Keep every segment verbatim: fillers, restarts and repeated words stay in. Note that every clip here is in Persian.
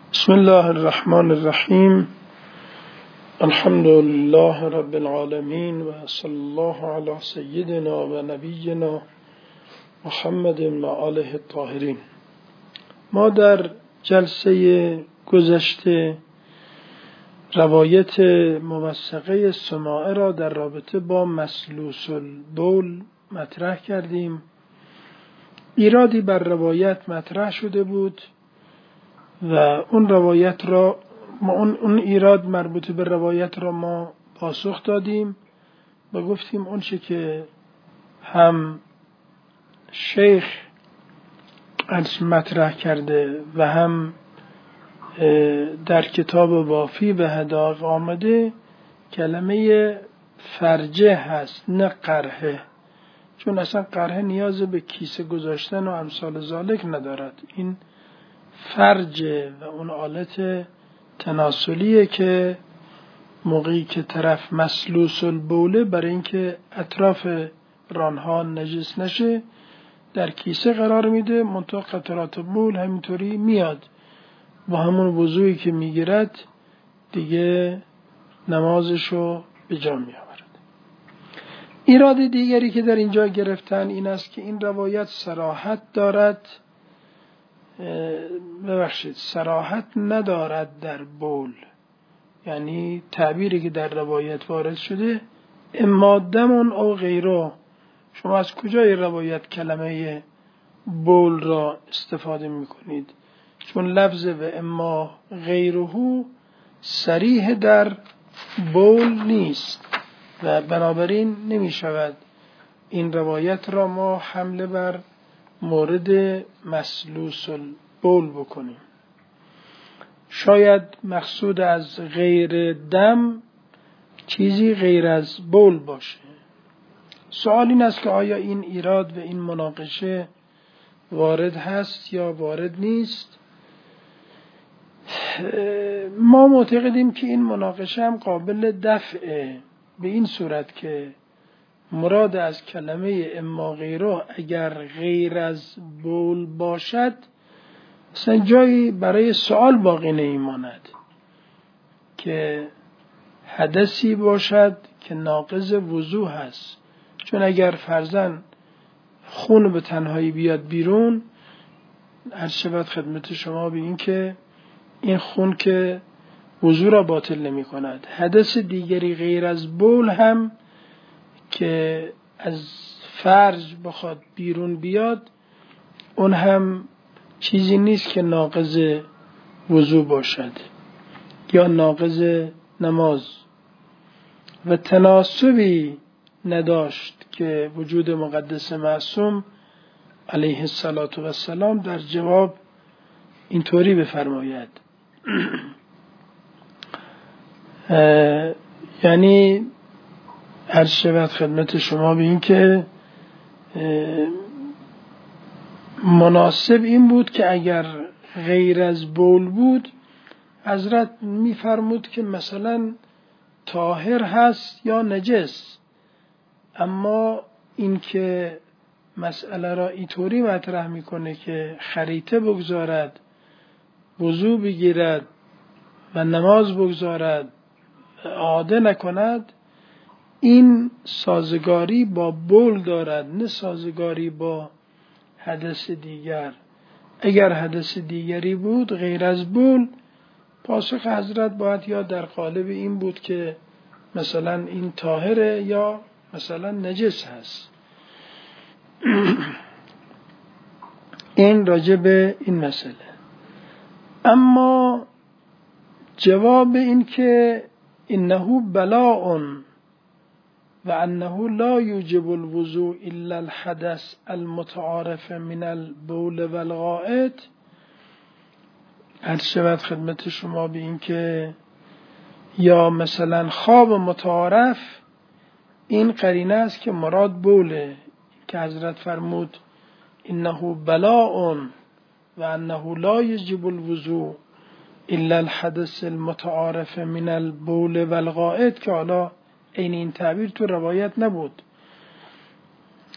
بسم الله الرحمن الرحیم. الحمد لله رب العالمین و صلی الله علی سیدنا و نبینا محمد و آله الطاهرین. ما در جلسه گذشته روایت موثقه سماعه را در رابطه با مسلوس البول مطرح کردیم. ایرادی بر روایت مطرح شده بود و اون روایت را ما اون, اون ایراد مربوط به روایت را ما پاسخ دادیم و گفتیم اون چه که هم شیخ از مطرح کرده و هم در کتاب وافی به حداق آمده کلمه فرجه هست نه قرحه، چون اصلا قرحه نیاز به کیسه گذاشتن و امثال ذالک ندارد. این فرجه و اون آلت تناسلیه که موقعی که طرف مسلوس البوله برای اینکه اطراف رانها نجس نشه در کیسه قرار میده، منتها قطرات بول همینطوری میاد با همون وضوعی که میگیرد دیگه نمازشو به جا میآورد. ایراد دیگری که در اینجا گرفتن این است که این روایت صراحت دارد ببخشید صراحت ندارد در بول، یعنی تعبیری که در روایت وارد شده اما دمون او غیره. شما از کجای روایت کلمه بول را استفاده میکنید؟ چون لفظ و اما غیره صریح در بول نیست و بنابراین نمی شود این روایت را ما حمله بر مورد مسلوس البول بکنیم. شاید مقصود از غیر دم چیزی غیر از بول باشه. سوال این است که آیا این ایراد و این مناقشه وارد هست یا وارد نیست؟ ما معتقدیم که این مناقشه هم قابل دفعه، به این صورت که مراد از کلمه اما غیره اگر غیر از بول باشد اصلا جایی برای سوال باقی نمیماند که حدثی باشد که ناقض وضو هست. چون اگر فرضاً خون به تنهایی بیاد بیرون، عرض شود خدمت شما به این که این خون که وضو را باطل نمی کند، حدث دیگری غیر از بول هم که از فرج بخواد بیرون بیاد اون هم چیزی نیست که ناقض وضو باشد یا ناقض نماز و تناسبی نداشت که وجود مقدس معصوم علیه السلام در جواب اینطوری بفرماید. یعنی عرض شود خدمت شما به این که مناسب این بود که اگر غیر از بول بود حضرت میفرمود که مثلا طاهر هست یا نجس، اما این که مسئله را اینطوری مطرح میکنه که خریطه بگذارد، وضو بگیرد و نماز بگذارد، عاده نکند، این سازگاری با بول دارد نه سازگاری با حدث دیگر. اگر حدث دیگری بود غیر از بول، پاسخ حضرت باید یا در قالب این بود که مثلا این طاهره یا مثلا نجس هست. این راجع به این مسئله. اما جواب این که انه بلاء و انه لا یوجب الوضوء الا الحدث المتعارف من البول والغائط، عرض شود خدمت شما به این که یا مثلا خواب متعارف، این قرینه است که مراد بوله که حضرت فرمود انه بلاء و انه لا یوجب الوضوء الا الحدث المتعارف من البول والغائط، که حالا این این تعبیر تو روایت نبود.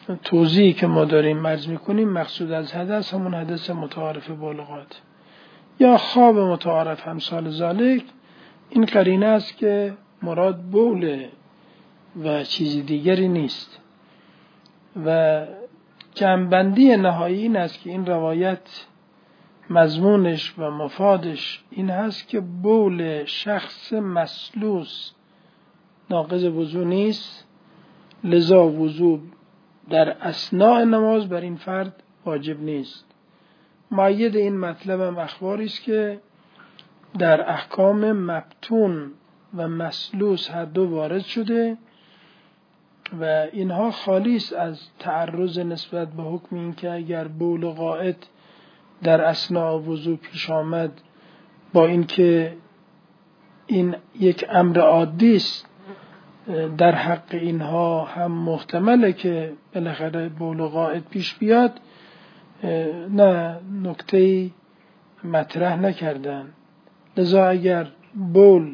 توضیحی که ما داریم عرض میکنیم مقصود از حدث همون حدث متعارف بول و غائط. یا خواب متعارف همسال ذالک، این قرینه است که مراد بوله و چیز دیگری نیست. و جمع‌بندی نهایی این است که این روایت مضمونش و مفادش این هست که بول شخص مسلوس ناقض وضو نیست، لذا وضو در اثناء نماز بر این فرد واجب نیست. مؤید این مطلب هم اخباری است که در احکام مبتون و مسلوس هر دو وارد شده و اینها خالی است از تعرض نسبت به حکم این که اگر بول غائط در اثناء وضو پیش آمد، با اینکه این یک امر عادی است، در حق اینها هم محتمله که بالاخره بول غائط پیش بیاد، نه نکته مطرح نکردن. لذا اگر بول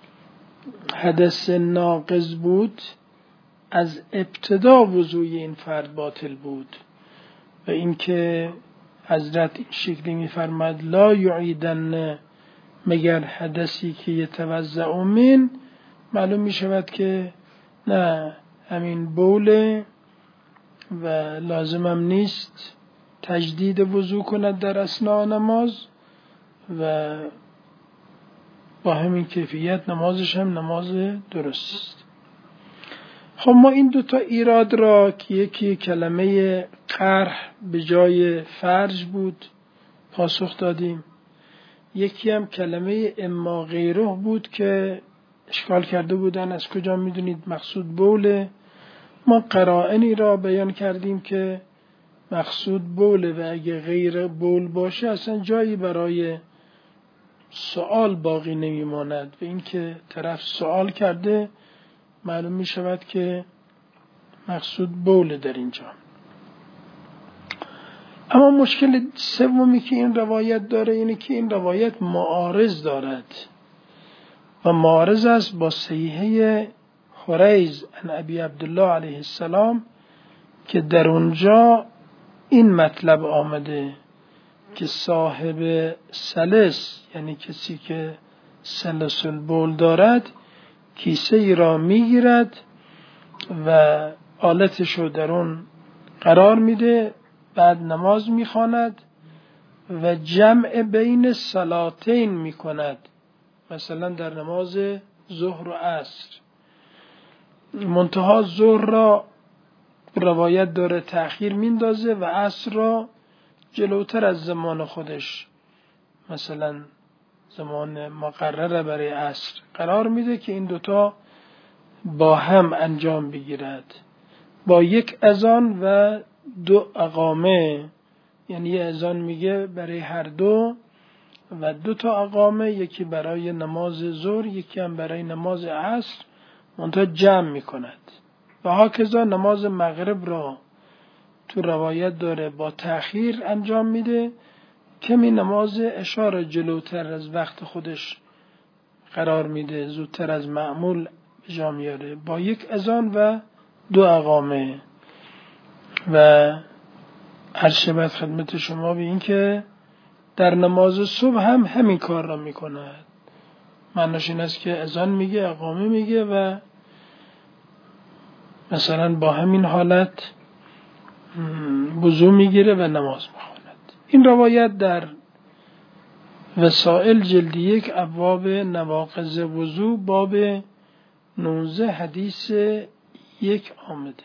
حدث ناقض بود، از ابتدا وضوی این فرد باطل بود و اینکه حضرت این شکلی می‌فرماید لا یعیدن مگر حدثی که یتوضأ من، معلوم می شود که نه همین بوله و لازمم نیست تجدید وضو کند در اثناء نماز و با همین کیفیت نمازش هم نماز درست است. خب ما این دوتا ایراد را که یکی کلمه قرح به جای فرج بود پاسخ دادیم، یکی هم کلمه اما غیره بود که اشکال کرده بودن از کجا میدونید مقصود بوله. ما قرائنی را بیان کردیم که مقصود بوله و اگه غیر بول باشه اصلا جایی برای سوال باقی نمیماند و اینکه طرف سوال کرده معلوم می شود که مقصود بوله در اینجا. اما مشکل سومی که این روایت داره اینه که این روایت معارض دارد و معارض است با صحیحه حریز عن ابی عبدالله علیه السلام که در اونجا این مطلب آمده که صاحب سلس، یعنی کسی که سلس البول دارد، کیسه ای را میگیرد و آلتش رو در اون قرار میده، بعد نماز میخواند و جمع بین صلاتین میکند، مثلا در نماز ظهر و عصر. منتها ظهر را روایت داره تأخیر میندازه و عصر را جلوتر از زمان خودش، مثلا زمان مقرره برای عصر قرار میده که این دوتا با هم انجام بگیرد، با یک اذان و دو اقامه. یعنی یه اذان میگه برای هر دو و دو تا اقامه، یکی برای نماز ظهر یکی هم برای نماز عصر، منتها جمع میکند. و هاکذا نماز مغرب را تو روایت داره با تأخیر انجام میده، کمی نماز عشا را جلوتر از وقت خودش قرار میده، زودتر از معمول جا میاره با یک اذان و دو اقامه. و عرض شود خدمت شما به این که در نماز صبح هم همین کار را میکند. معناش این است که اذان میگه، اقامه میگه و مثلا با همین حالت وضو میگیره و نماز میخواند. این روایت در وسائل جلد یک ابواب نواقض وضو باب نوزده حدیث یک آمده.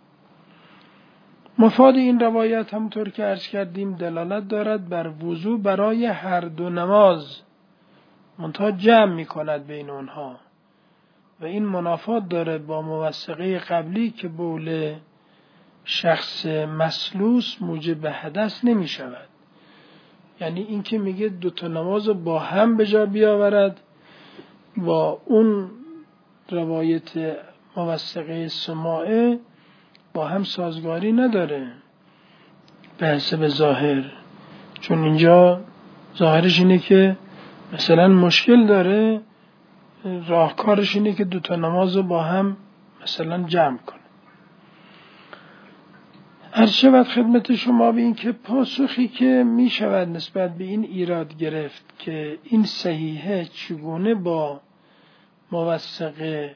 مفاد این روایت همونطور که عرض کردیم دلالت دارد بر وضو برای هر دو نماز، منتها جمع می کند بین اونها و این منافات داره با موثقه قبلی که بول شخص مسلوس موجب حدث نمی شود. یعنی این که میگه دو تا نماز با هم به جا بیاورد با اون روایت موثقه سماعه با هم سازگاری نداره به حسب ظاهر، چون اینجا ظاهرش اینه که مثلا مشکل داره، راهکارش اینه که دو تا نماز با هم مثلا جمع کنه. عرض شود خدمت شما به این که پاسخی که می شود نسبت به این ایراد گرفت که این صحیحه چگونه با موثقه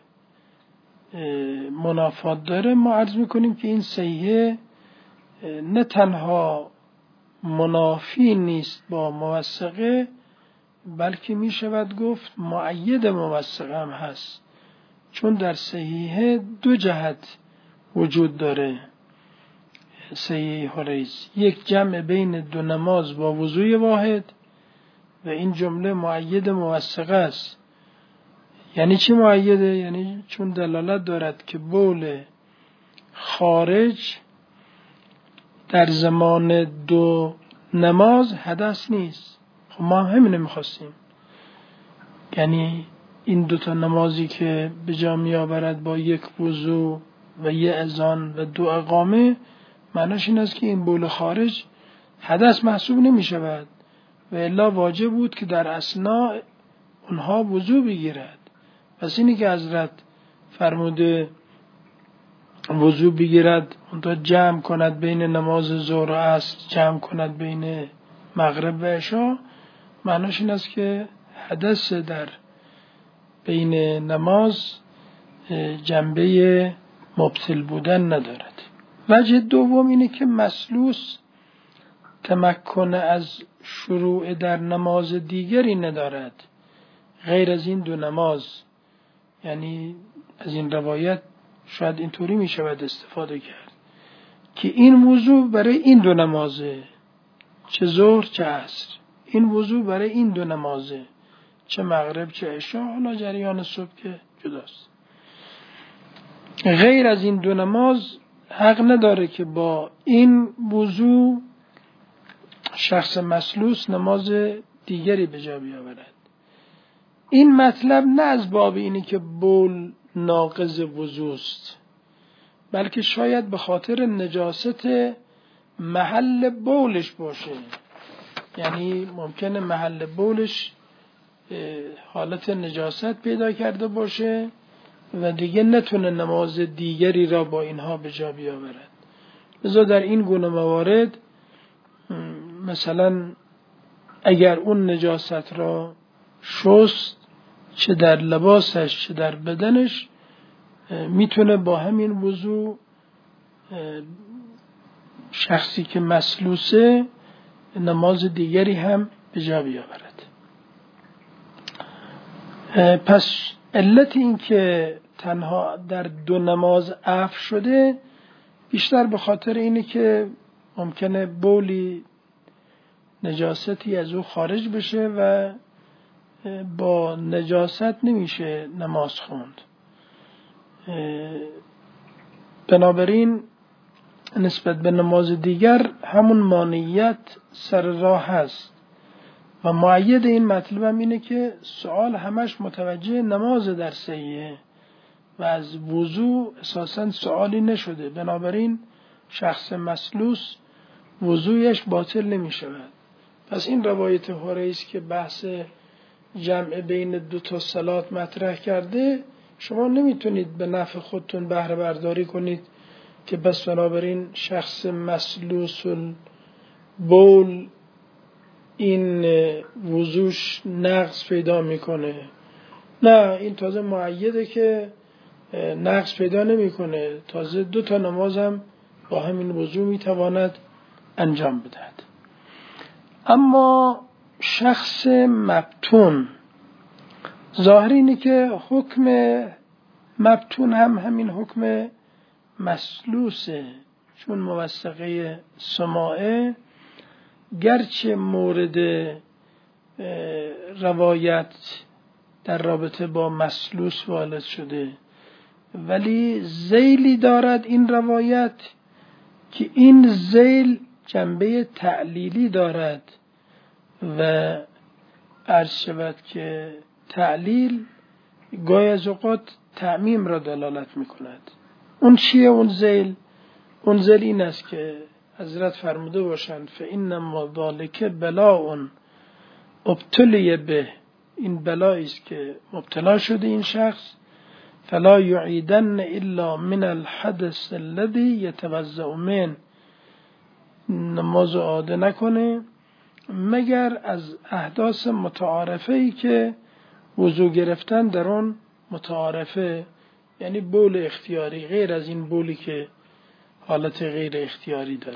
منافات داره، ما عرض میکنیم که این صحیحه نه تنها منافی نیست با موثقه، بلکه می شود گفت مؤید موثقه هم هست، چون در صحیحه دو جهت وجود داره. صحیح حریز یک جمع بین دو نماز با وضوء واحد و این جمله مؤید موثقه است. یعنی چی مؤیده؟ یعنی چون دلالت دارد که بول خارج در زمان دو نماز حدث نیست. خب ما هم همینه میخواستیم، یعنی این دوتا نمازی که به جا می آورد با یک وضو و یک اذان و دو اقامه، معناش این است که این بول خارج حدث محسوب نمی شود و الا واجب بود که در اثناء اونها وضو بگیرد. پس اینی که حضرت فرموده وضو بگیرد، اونتا جمع کند بین نماز ظهر و عصر، جمع کند بین مغرب و عشا، معناش این است که حدث در بین نماز جنبه مبطل بودن ندارد. وجه دوم اینه که مسلوس تمکن از شروع در نماز دیگری ندارد غیر از این دو نماز. یعنی از این روایت شاید اینطوری می شود استفاده کرد که این وضو برای این دو نمازه، چه ظهر چه عصر، این وضو برای این دو نمازه، چه مغرب چه عشا، حالا جریان صبح که جداست. غیر از این دو نماز حق نداره که با این وضو شخص مسلوس نماز دیگری به جا بیاورد. این مطلب نه از باب اینی که بول ناقض وضوست، بلکه شاید به خاطر نجاست محل بولش باشه. یعنی ممکنه محل بولش حالت نجاست پیدا کرده باشه و دیگه نتونه نماز دیگری را با اینها به جا بیاورد. لذا در این گونه موارد مثلا اگر اون نجاست را شست، چه در لباسش چه در بدنش، میتونه با همین وضو شخصی که مسلوسه نماز دیگری هم به جا بیاورد. پس علت این که تنها در دو نماز عفو شده بیشتر به خاطر اینه که ممکنه بولی نجاستی از او خارج بشه و با نجاست نمیشه نماز خوند. بنابراین نسبت به نماز دیگر همون مانعیت سر راه هست و مؤید این مطلب هم اینه که سوال همش متوجه نماز در صحیحه و از وضو اساساً سوالی نشده. بنابراین شخص مسلوس وضویش باطل نمی شود. پس این روایت حریز که بحث جمع بین دو تا صلات مطرح کرده، شما نمیتونید به نفع خودتون بهره برداری کنید که بس بنابراین شخص مسلوس البول این وضوش نقص پیدا میکنه. نه، این تازه مؤیده که نقص پیدا نمیکنه، تازه دو تا نماز هم با همین وضو میتواند انجام بدهد. اما شخص مبتون، ظاهر اینه که حکم مبتون هم همین حکم مسلوسه، چون موثقه سماعه گرچه مورد روایت در رابطه با مسلوس وارد شده، ولی ذیلی دارد این روایت که این ذیل جنبه تعلیلی دارد و عرض شود که تعلیل گاهی از اوقات تعمیم را دلالت می کند. اون چیه اون ذیل؟ اون ذیل این است که حضرت فرموده باشند فإنما ذلک بلاء ابتلی به، این بلایی است که مبتلا شده این شخص، فلا یعیدن الا من الحدث الذی یتوضأ منه، نماز عاده نکنه مگر از احداث متعارفه‌ای که وضو گرفتن در اون متعارفه، یعنی بول اختیاری، غیر از این بولی که حالت غیر اختیاری داره.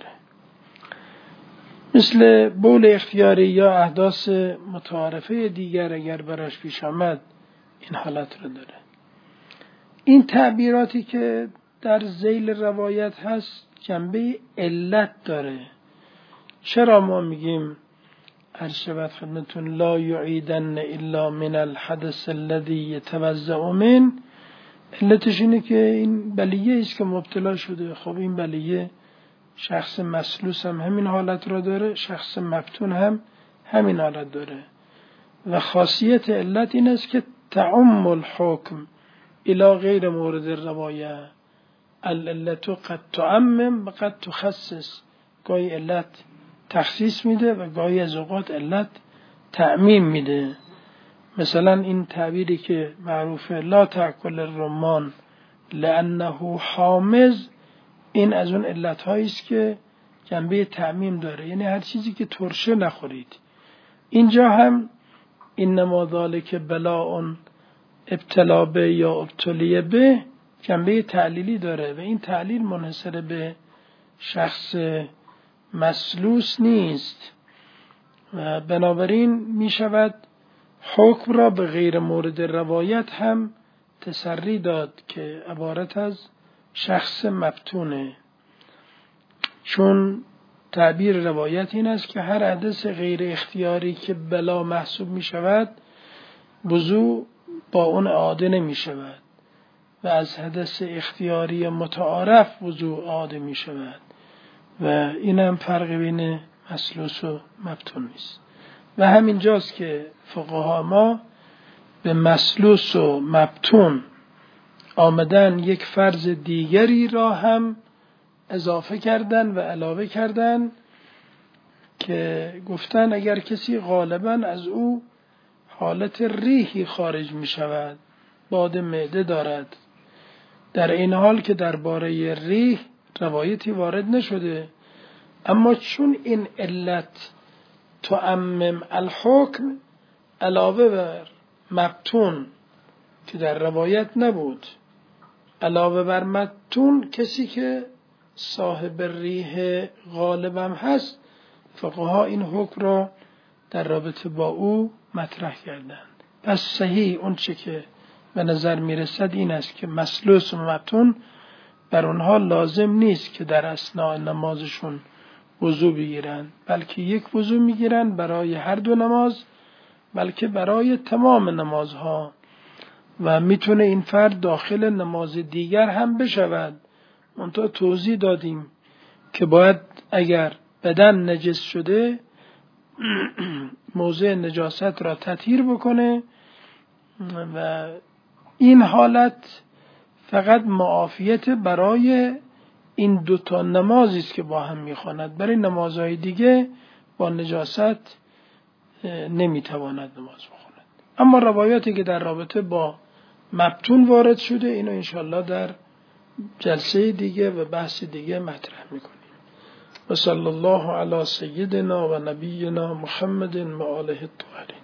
مثل بول اختیاری یا احداث متعارفه دیگر اگر براش پیش آمد این حالت رو داره. این تعبیراتی که در ذیل روایت هست جنبه علت داره. چرا ما میگیم ارشبت خدمتون لا یعیدن الا من الحدث الذي يتوزع من؟ علتش اینه که این بلیه است که مبتلا شده. خب این بلیه شخص مسلوس هم همین حالت را داره، شخص مفتون هم همین حالت داره و خاصیت علت این است که تعم الحکم الى غیر مورد روایه. العلت قد تعمم و قد تخصص. گاهی علت تخصیص میده و گاهی از اوقات علت تعمیم میده. مثلا این تعبیری که معروفه لا تأکل الرمان لانه حامض، این از اون علت هایی است که جنبه تعمیم داره، یعنی هر چیزی که ترشه نخورید. اینجا هم انما ذالک بلاء ابتلا به یا ابتلی به جنبه تعلیلی داره و این تعلیل منحصر به شخص مسلوس نیست و بنابراین می شود حکم را به غیر مورد روایت هم تسری داد که عبارت از شخص مفتونه، چون تعبیر روایت این است که هر حدث غیر اختیاری که بلا محسوب می شود وضو با اون عاده نمی شود و از حدث اختیاری متعارف وضو عاده می شود و این هم فرق بین مسلوس و مفتون نیست. و همین جاست که فقها ما به مسلوس و مفتون آمدن یک فرض دیگری را هم اضافه کردن و علاوه کردن که گفتن اگر کسی غالبا از او حالت ریحی خارج می شود، باد معده دارد، در این حال که درباره ریح روایتی وارد نشده، اما چون این علت تعمم الحکم علاوه بر مفتون که در روایت نبود، علاوه بر مفتون کسی که صاحب ریح غالبم هست، فقها این حکم را در رابطه با او مطرح کردند. پس صحیح اون چه که به نظر میرسد این است که مسلوس و مفتون بر اونها لازم نیست که در اثناء نمازشون وضو بگیرن، بلکه یک وضو میگیرن برای هر دو نماز، بلکه برای تمام نمازها و میتونه این فرد داخل نماز دیگر هم بشود. منتها توضیح دادیم که باید اگر بدن نجس شده موضع نجاست را تطهیر بکنه و این حالت فقط معافیت برای این دوتا نمازی است که با هم میخواند، برای نمازهای دیگه با نجاست نمیتواند نماز بخواند. اما روایاتی که در رابطه با مفتون وارد شده اینو انشاءالله در جلسه دیگه و بحث دیگه مطرح میکنیم. و صلی الله علی سیدنا و نبینا محمد و آله الطاهرین.